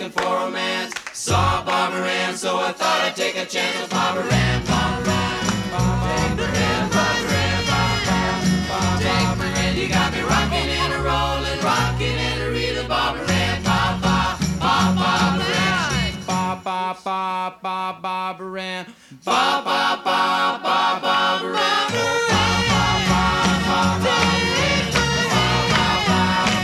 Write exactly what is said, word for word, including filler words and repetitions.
looking for romance. Saw Barbara Ann, so I thought I'd take a chance with Barbara Ann. Barbara Ann, Barbara Ann, Barbara Ann, Barbara Ann. You got me rocking and a rolling, rocking and a reeling. Barbara Ann, ba ba ba Barbara Ann, ba ba ba ba Barbara Ann, ba ba ba ba.